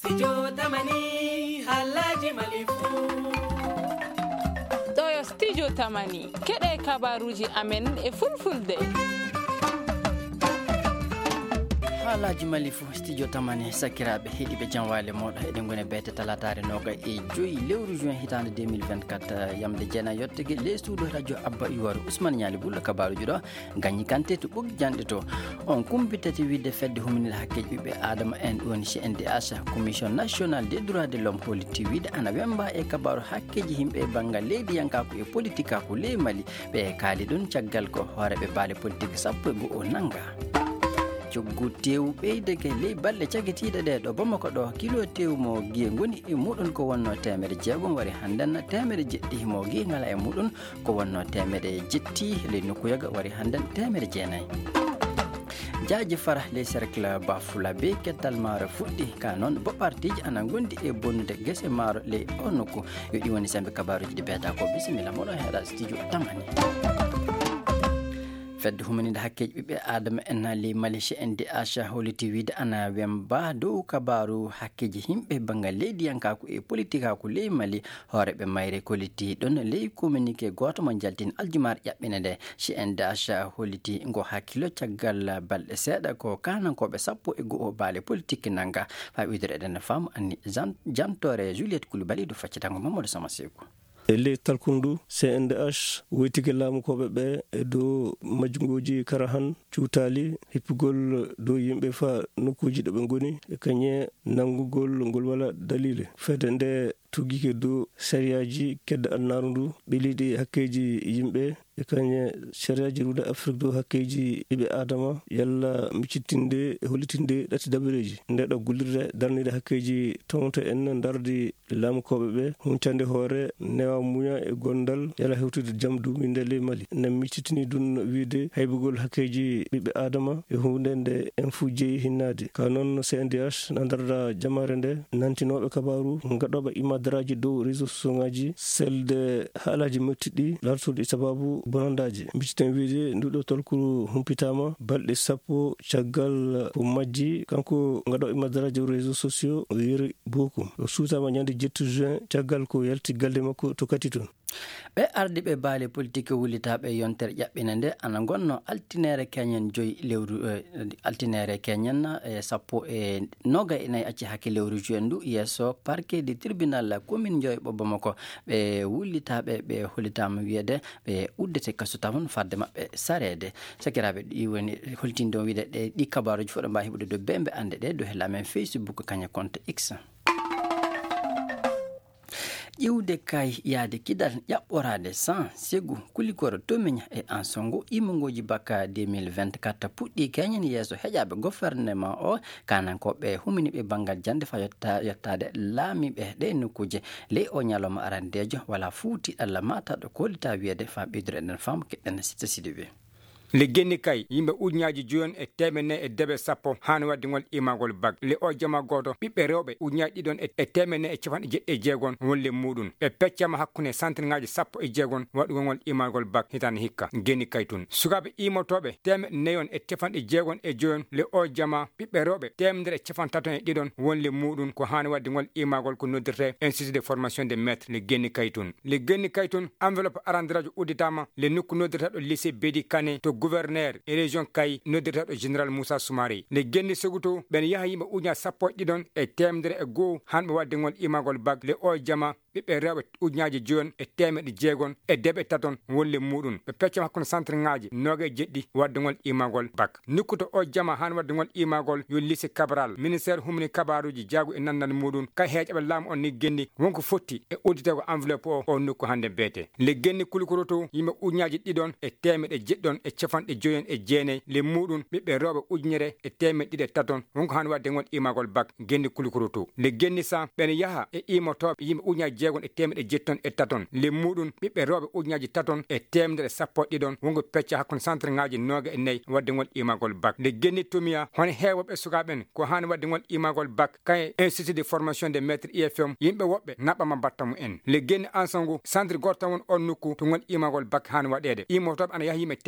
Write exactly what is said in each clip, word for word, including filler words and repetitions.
Studio Tamani Alhaji Malifu. Toyo Studio Tamani keɗe kabaruji amen e fulfulde. Alhaji Malifu Studio Tamani sakiraɓe heeɗiɓe janwale moɗo eɗen goni beete talatare noga e joyi lewru juin hitande deux mille vingt-quatre yamde jeena yettogue les studio radio Abba Iwaru Ousmane Ñali Bulla kabaruji ɗo gañi kante to ɓoggi janɗe to on kumbitati widde fedde huminel hakkeji ɓiɓɓe adama en woni C N D H commission national des droits de l'homme holiti wiide ana wemba e kabaru hakkeji himɓe banggal leydi yankako e politique ako ley Mali ɓe kaali ɗum caggal ko hooreɓe baale politique sappo e go'o nanga coggu tew ɓeydeke ley balɗe cagetiɗe ɗe ɗo Bamako ɗo kilo tew mo guiye goni e muɗum ko wonno temere jeegom wari hannden temere jeɗɗi mo guiye ngala e muɗum ko wonno temere jetti ley nokkuyaga wari hannden temere jeenayyi jaaji fara les cercle bafula be kettal maaro fuɗɗi ka noon bo partiji ana gondi e bonnude gese maaro ley o nokku yo ɗi woni sembe kabaruji ɗi beeta ko bisimilla moɗon heeɗa studio Tamani. fedde humanide hakkeji ɓiɓɓe adama en ley Mali C N D H holiti wiide ana wemba dow kabaru hakkeji himɓe banggal leydi yankako e politique ako ley Mali hooreɓe mayre koliti ɗon ley communiqué goto mo jaltin aljumar ƴaɓɓine nde C N D H holiti ngo hakkilo caggal balɗe seeɗa ko kanankoɓe sappo e go'o baale politique nanga fa widere eɗen faamu anni jantore Juliette Coulibaly do faccitango Mamadou Samasekou e ley talkundu C N D H woytike laamukoɓe ɓe e dow majjungoji kara han cuutali hippugol dow yimɓe fa nokkuji ɗo ɓe goni e kañe nanngugol ngol wala dalile fede nde tuggike dow sériyaji kedde annaru ndu ɓeliɗi hakkeji yimɓe e kañe sériyaji ruude Afrique dow hakkeji ɓiɓɓe adama yalla miccitinde e hollitinde ɗatti daɓereji ndeɗo gullirde darnide hakkeji tawto en dardi laamukoɓe ɓe huncande hoore newa muña e gondal yala hewtude jaam duminde ley Mali ne miccitini ɗum wiide haybugol hakkeji ɓiɓɓe adama e hunde nde en fu jeeyi hinnade ka noon C N D H na darda jamare nde nantinoɓe kabaru gaɗoɓe imadaraji dow réseau sociaux ngaji selde haalaji mettiɗɗi lartude sababu bonandaji micciten wiide nduɗo tolkuru humpitama balɗe sappo caggal ko majji kanko gaɗo imadaraji réseau sociaux o yeri bokum o suutama ñande jettu juin caggal ko yalti galde makko to kati toon ɓe ardi ɓe baale politique wullitaɓe yontere ƴaɓɓine nde ana gonno altinere keñen joyi lewru altinere keñen e sappo e noga e nayyi acci hakke lewru juin ndu yesso parquet du tribunal commune Dioye-Ɓo Bamako ɓe wullitaɓe ɓe hollitama wiyede ɓe uddete kasotamon fadde mabɓe sarede sakiraɓe ɗi woni holtinde o wiide ɗe ɗi kabaruji foɗo mbawi heɓude dow bembe ande ɗe dow hellamen Facebook kaña compte X ƴiwde kay yaade kidal ƴaɓɓorade sans segu kulikoro tomiña e ansongo imongoji bakka deux mille vingt-quatre puɗɗi keñen yeeso heƴaɓe gouvernement o kanankoɓe huminiɓe banggal jande fa yotta yottade laamiɓe ɗe nokkuje ley o ñalawma arandejo wala fuuti Allah mata ɗo kolita wiyede fa ɓeydore eɗen faamu keɗɗen sita sidiɓe le genni kay yimɓe ujuñaji joyon e temenne e debe sappo hani wadde ngol imagol bag le o jama goto ɓiɓɓe rewɓe ujuñaji ɗiɗon e temenne e capanɗe jeɗɗi e jeegon wolle muɗum ɓe peccama hakkude centre ngaji sappo e jeegon waɗugol ngol imagol bag hitande hikka genni kay tun sukaɓe imotoɓe temeɗe nayon e capanɗe jeegon e joyon le o jama ɓiɓɓe rewɓe temedere e capan taton e ɗiɗon wonle muɗum ko hani wadde ngol imagol ko noddirte institut de formation des maîtres le genni kay tun le genni kay tun enveloppe arandirajo udditama le nokku noddirtaɗo lycée Bédi Kané to gouverneur e région kay noddirtaɗo général Moussa Soumaré le genni soguto ɓen yaha yimɓe ujuña sappo e ɗiɗon e temedere e goho hanɓe wadde ngol imagol bag le o jama ɓiɓɓe rewɓe ujuñaji joyon e temeɗe jeegon e deɓe taton wolle muɗum ɓe peccama hakkude centre ngaji noga e jeɗɗi wadde ngol imagol bag nokkuto o jama han wadde ngol imagol yo lycée Cabral ministére humni kabaruji jaagu e nandal muɗum kay heeƴaɓe laamu on ni genni wonko fotti e uddite ko enveloppe o o nokku hande beete le genni kulikoroto yimɓe ujuñaji ɗiɗon e temeɗe jeɗɗon e capanɗe joyon e jeenayyi le muɗum ɓiɓɓe rewɓe ujunere e temeɗe ɗiɗi e taton wonko hani wadde ngol imagol bag genni kulikoroto le genni sa ɓene yaha e imotoɓe yimɓe ujuñaji jeegon e temeɗe jetton e taton le muɗum ɓiɓɓe rewɓe ujuñaji taton e temedere sappo ɗiɗon wonko pecca hakkude centre ngaji noga e nayyi wadde ngol imagol bag le genni tomiya hono heewoɓe sukaɓen ko hani wadde ngol imagol bag kay institut de formation des maîtres I F M yimɓe woɓɓe naɓɓama batta mu en le genni ansangu centre goto won on nokku to ngol imagol bag hani waɗede imotoɓe ana yaha yimɓe temeɗe ɗiɗon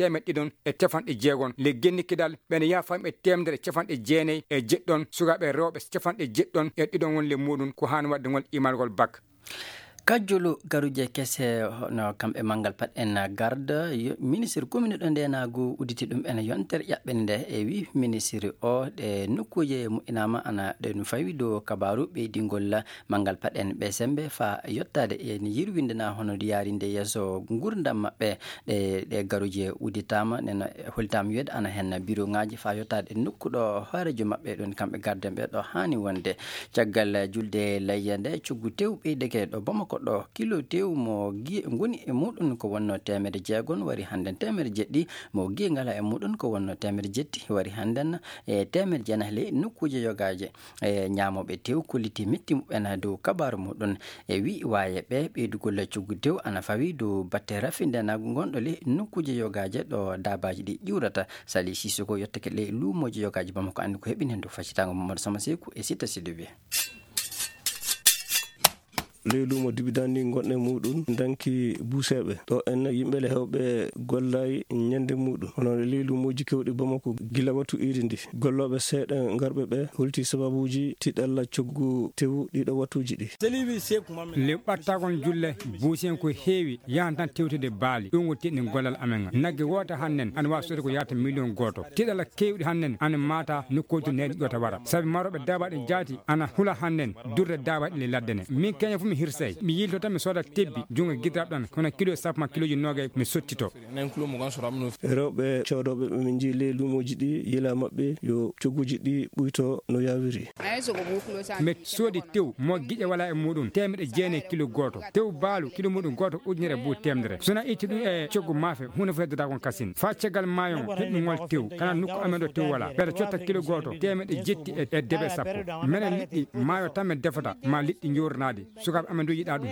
e cafanɗe jeegon le gennikidal ɓene yafam e temdere cafanɗe jeenayi e jeɗɗon sukaɓe rewɓe cafanɗe jeɗɗon e ɗiɗon wonle muɗum ko hani wadde ngol imalgol bac. kajjulu garuje kese no kamɓe mangal pat en garda ministre commune ɗo ndenago uditi ɗum ene yontere ƴaɓɓene nde e wi ministre o ɗe nokkuje moƴƴinama ana ɗe fawi dow kabaru ɓeydingol mangal pat en ɓe sembe fa yettade en yirwindena hono yarinde yesso gurdam maɓɓe ɗe ɗe garuje uditama nen holtama wiyede ana hen bureau ngaji fa yettade nokkuɗo hoorejo maɓɓe ɗon kamɓe garden ɓe ɗo hani wonde caggal julde layya nde coggu tew ɓeydeke ɗo bamako ɗo kilo tew mo goni e muɗum ko wonno temere jeegon wari handen temere jeɗɗi mo gi ngala e muɗum ko wonno temere jetti wari handen e temere jeenayi ley nokkuje yogaje e ñamoɓe tew kolliti metti muɓen dow kabaru muɗum e wi waye ɓe ɓeydugol coggu tew ana fawi dow batte rafindenago gonɗo ley nokkuje yogaje ɗo dabaji ɗi ƴiwrata Sali Sissoko yettake ley lumoji yogaji bamako andi ko heɓini hen dow faccitango Mamadou Sama Sekou e Sita Sidibé. ley lumo dibidandi gonɗe muɗum danki buuseɓe ɗo en yimɓele hewɓe gollayi ñande muɗum hono ley lumoji kewɗi bamako gila wattu iri ndi golloɓe seeɗa garɓe ɓe holti sababuji tiɗalla coggu tew ɗiɗo wattuji ɗi le ɓattagol julle buusien ko heewi yahan tan tewtude baali ɗum woni tiɗni gollal amen nagge wota hannen ana wawi sode ko yahata million goto tiɗalla kewɗi hannen ana mata nokkoji neɗɗi ƴota wara saabi maroɓe dabaɗe jaati ana hula hannen durde dabaɗe le laddene min keña fu mi hirsay mi yilto tan mi soda tebbi jungo guidraɓɗan kono kilo sappo ma kiloji nogay mi sottito rewɓe cewɗoɓe ɓemin jii ley lumoji ɗi yila mabɓe yo cogguji ɗi ɓuyto no yawiri mi soodi tew mo guiƴe wala e muɗum temedde jeenayi kilo goto tew baalu kilo muɗum goto ujunere buu temdere sona itti ɗum e coggu maafe hunde fo heddata kon kasine fa caggal mayon heɗɗugol tew kana nokku amen ɗo tew wala ɓeɗa cotta kilo goto temedde jetti e deɓe sappo minen liɗɗi maayo tan min defata ma liɗɗi jornade sukaɓe amen do yiɗa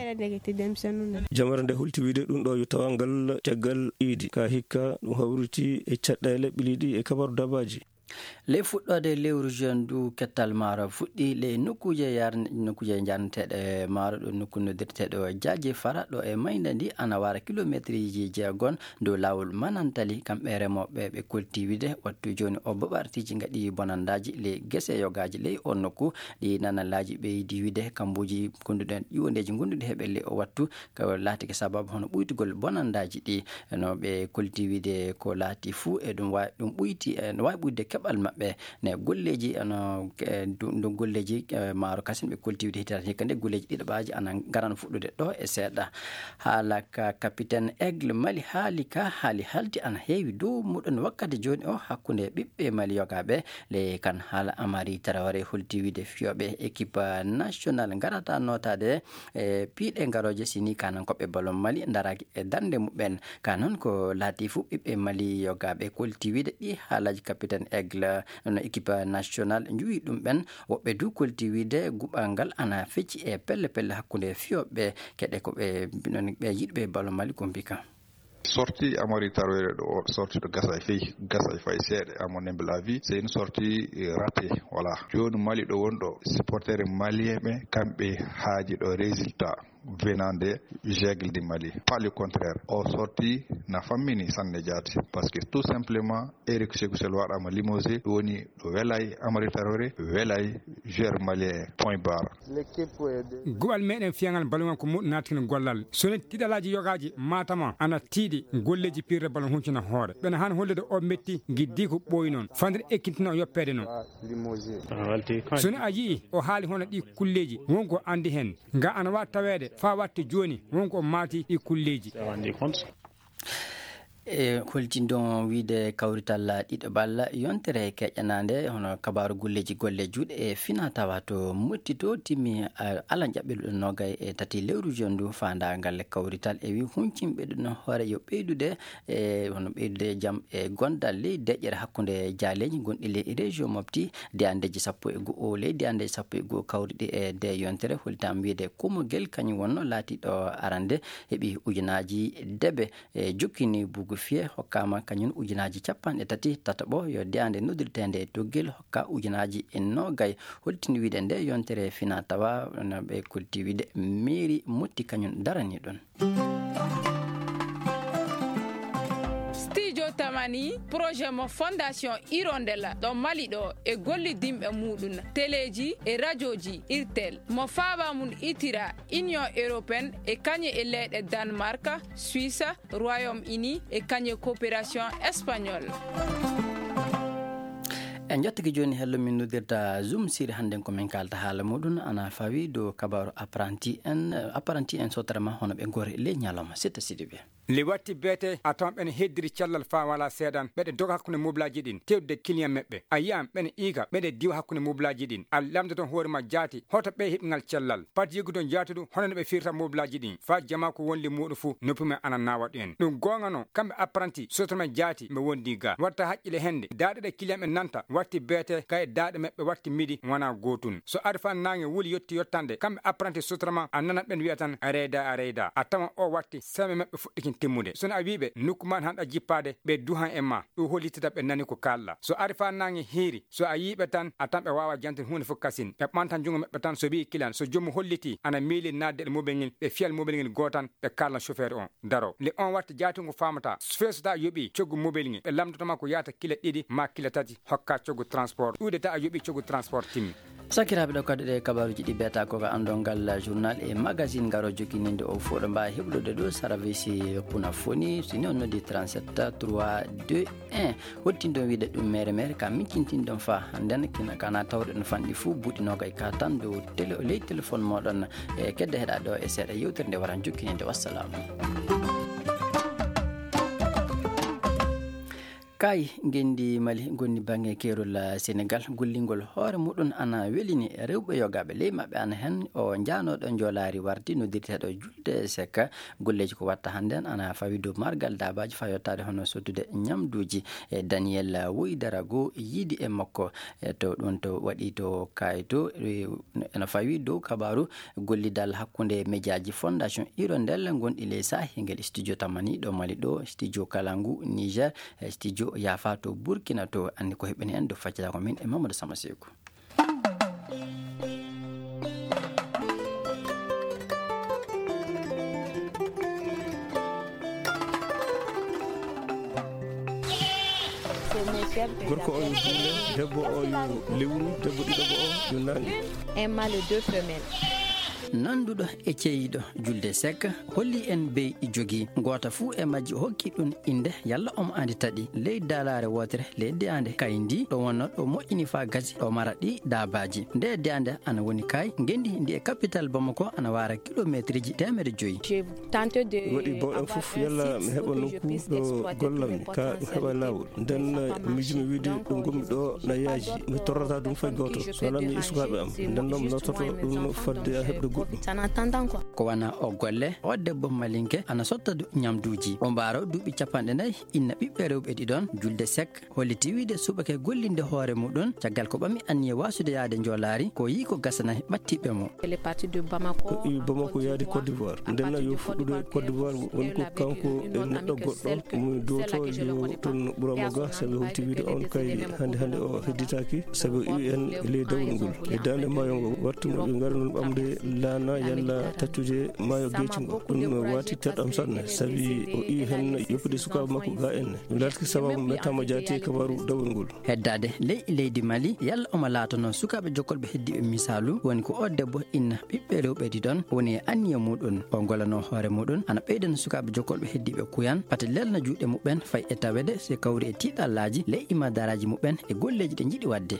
ɗum jamara nde hulti wiide ɗum ɗo yo tawangal caggal iidi ka hikka ɗum hawriti e caɗɗele ɓiliɗi e kabaru dabaji ley fuɗɗode lewru jeune du kettal maaro fuɗɗi ley nokkuje yar nokkuje jarneteɗe maaro ɗo nokku noddirteɗo jaaje fara ɗo e mayde ndi ana wara kilométre ji jeegon dow lawol manantali kamɓe remoɓe ɓe koltiwide wattu joni o baɓartiji gaɗi bonandaji ley guese yogaji ley o nokku ɗi nanallaji ɓeydi wide kambuji gonduɗen ƴiwondeji gonduɗi heɓe ley o wattu ko laatike sababu hono ɓuytugol bonandaji ɗi no ɓe koltiwide ko laati fuu e ɗum wawi ɗum ɓuyti no wawi ɓuyde keɓal maɓɓe ne golleji ano do golleji maaro kasen ɓe koltiwide hitata hikka nde golleji ɗiɗaɓaji ana garano fuɗɗude ɗo e seeɗa haala ka capitaine Aigle Mali haali ka haali halti ana heewi dow muɗum wakkati joni o hakkude ɓiɓɓe Mali yogaɓe le kan haala Amari Traoré holtiwide fiyoɓe équipe national garata notade e piiɗe garoje sini kanan koɓe ballon Mali daraki e darde muɓen kanon ko laati fu ɓiɓɓe Mali yogaɓe koltiwide ɗi haalaji capitaine Aigle no équipe national juwi ɗum ɓen woɓɓe du koltiwide guɓal ngal ana fecci e pelle pelle hakkude fiyoɓe keɗe ko ɓe ɓe yiɗɓe ballon Mali ko mbika sortie Amari Traoré ɗo sortie de Gassay Faye Gassay Faye seeɗa à mon humble avis c'est une sortie ratée voilà joni Mali ɗo wonɗo supporter malien ɓe kamɓe haaji ɗo résultat venant de Jaigle du Mali. Pas le contraire. Au sorti, na famille sanne jaati. Parce que tout simplement, Eric Sékou Sel waɗama limogé, woni ɗo welay Amari Traoré, welay joueur malien point barre. Goal meɗen fiyangal balon ko muɗum natino gollal. Sone tiɗalaji yogaji matama ana tiiɗi golleji pirre balon huncina hoore. Ɓen han hollude o metti giddi ko ɓooyi noon. Fandere ekkitino yoppede noon. Sone a yii o haali hono ɗi kulleji wonko andi hen. Nga ana wawi tawede fa watte joni wonko mati ɗi kulleji e holtindon wiide kawrital ɗiɗo balla yontere keƴƴanade hono kabaru golleji golle juuɗe e fina tawa to motti to timmi ala jaɓɓel nogay e tati lewru jondu fandagal kawrital e wi huncimɓe ɗum hoore yo ɓeydude e hono ɓeydude jaam e gondal ley deƴƴere hakkude jaaleji gonɗi ley région mofti de andeji sappo e go'o leydi andeji sappo e go'o kawriɗi e de yontere holtam wiide kumugel kañum wonno laatiɗo arande heeɓi ujunaji debe e jokkini bugu fiye hokkama kañum ujunaji capanɗe tati tataɓo yo deande noddirtede e doggel hokka ujunaji e nogay holtini wiide nde yontere fina tawa no ɓe kolti wiide mairie motti kañum darani ɗon studio tama tamani projet mo fondation Hirondella ɗo Mali ɗo e gollidimɓe muɗum téléji e radioji irtel mo faaba mum itira Union européenne e kañe e leyɗe Danemark, Suisse, Royaume-Uni e kañe coopération espagnole. en jottiki joni hello min nodirta zoom siri hande ko min kalta haala muɗum ana fawi do kabaru apprenti en apprenti en sotrama hono ɓe gore le ñalawma setta sidiɓe li watti beete a tawan ɓene heddiri cellal fa wala seeɗan ɓeɗe doga hakkude moblaji ɗin tewde client meɓɓe a yiyam ɓene iiga ɓeɗe diwa hakkude moblaji ɗin a lamde toon hoorema jaati hoto ɓe heɓingal cellal pat yiggu toon jaati ɗum hono no ɓe firta moblaji ɗin fa jama ko wonli muɗum fou noppumen ana nawa ɗum ɗum gonga noon kamɓe apprenti sotrama jaati ɓe wondi ga watta haqqille hende daɗeɗe client ɓe nanta watti beete kay daade meɓɓe watti midi wona gotun so ari fa nange wuli yetti yottande kamɓe apprenti sotrama a nanat ɓen wiya tan a reyda a reyda a tawan o watti seme meɓɓe fuɗɗikin timmude sono a wiɓe nokkuman hanɗa jippade ɓe duhan e ma ɗum hollitita ɓe nani ko kalla so ari fa nange hiiri so a yiɓe tan a tan ɓe wawa jantin hunde fof kasin ɓe ɓantan jungo meɓɓe tan so wi kilan so jomum holliti ana miili nadde e mobile ngel ɓe fiyal mobile ngel gotan ɓe kalna chauffeur on daro le on watta jaatungo famata fesota yoɓi coggu mobile ngel ɓe lamdotoma ko yata kila ɗiɗi ma kila tati hokka coggu transport ɗuude ta a yoɓi coggu transport timmi sakiraɓe ɗo kadi ɗe kabaruji ɗi beta koko andongal journal e magazine garo joguininde o fo ɗo mbawi heɓlude ɗo service kuna foni sini on noddi trente-sept trois deux un hottindon wiide ɗum mere mere ka miccintinɗon fa handen kina kana tawde no fanɗi fou buuɗinoga e ka tan dow télé o ley téléphone moɗon e kedde heeɗa ɗo e seeɗa yewtere nde waran jokkininde wassalamu kay gendi Mali gonni bange kerol Sénégal gollingol hoore muɗum ana welini rewɓe yogaɓe ley maɓɓe ana hen o janoɗo jolari wardi no dirteɗo julde sek golleji ko watta handen ana fawi dow margal dabaji fa yottade hono soddude ñamduji e Daniel Woydarago yiidi e makko to ɗon to waɗi to kayito ena fawi dow kabaru gollidal hakkude médiaji fondation Hirondella gonɗi ley sahi ngel studio tamani ɗo Mali ɗo studio Kalangu Niger studio yafa to Burkina to andi ko heɓeni en do faccata ko min e Mamadou Sama Sekou gorko o yo hulle debbo o yo lewru debbo ɗiɗoɓo o yo nangi un mâle deux femelles nanduɗo e ceeyiɗo julde sek holli en bey i jogii goto fuu e majji hokki ɗum inde yalla omo andi taɗi ley dalare wotere ley deyande kay ndi ɗo wonno ɗo moƴƴini fa gasi ɗo mara ɗi dabaji nde deyande ana woni kay gendi ndi e capital Bamako ana wara kilométre ji temere joyyi waɗi bawɗam fof yalla mi heɓa nokku ɗo gollammi ka ɗum heɓa lawol nden mijimi wiide ɗo gommi ɗo nayaji mi torrata ɗum fay goto so wona mi sukaɓe am nden noon mi nottoto ɗum fadde a heɓde ko wana o golle o debbo malinke ana sotta ñamduji o mbaro duuɓi capanɗe nayyi inna ɓiɓɓe rewɓe ɗiɗon julde sek holliti wiide suɓake gollinde hoore muɗum caggal ko ɓami anniye wasude yaade jolari ko yi ko gasana ɓattiɓe mo ko iwi Bamako yaade Côte d'Ivoire nden yo fuɗɗude Côte d'Ivoire woni ko kanko e neɗɗo goɗɗo mo doto yo toon ɓuramo ga saabi holti wiide on kay hande hande o hedditaki saabi o iwi en e ley dawol ngol e dande maayo ngo wattuno ɓe ngari noon ɓamde lana yalla taccude maayo geeci ngo ɗum wati teɗɗam sanne saabi o iwi hen yoppude sukaɓe makko ga enne mi latki sababu mettama jaati e kabaru dawol ngol heddade ley leydi Mali yalla omo laata noon sukaɓe jokkolɓe heddiɓe misalu woni ko o debbo inna ɓiɓɓe rewɓe ɗiɗon woni e anniya muɗum o golano hoore muɗum ana ɓeydana sukaɓe jokkolɓe heddiɓe kuyan pati lelna juuɗe muɓen fay e tawede se kawri e tiɗallaji ley imadaraji muɓen e golleji ɗe jiiɗi wadde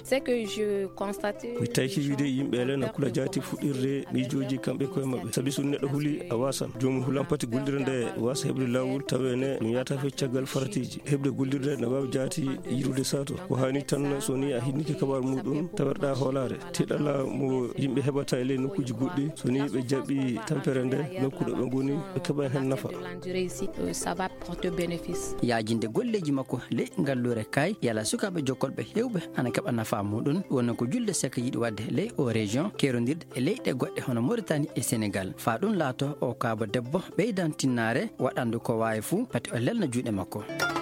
mi tayki wiide yimɓe ele nakkula jaati fuɗɗirde miijoji kamɓe koye mabɓe saabi so neɗɗo huuli a wasan jomum huulan pati gollirde nde wasa heɓde lawol tawene ɗum yata fe caggal faratiji heɓde gollirde ne wawi jaati yirude sato ko hani tan so ni a hinniki kabaru muɗum tawerɗa hoolare tiɗalla mo yimɓe heɓata e ley nokkuji goɗɗi so ni ɓe jaɓɓi tampere nde nokkuɗo ɓe goni ɓe keɓa hen nafa yajinde golleji makko ley ngallure kay yala sukaɓe jokkolɓe hewɓe ana keɓa nafa muɗum wonno ko julde sek yiiɗi wadde ley o région kerodirde e leyɗe goɗɗe hono Mauritanie e Sénégal fa ɗum laato o kaaba debbo ɓeydan tinnare waɗandu ko wawi fuu pati o lelna juuɗe makko.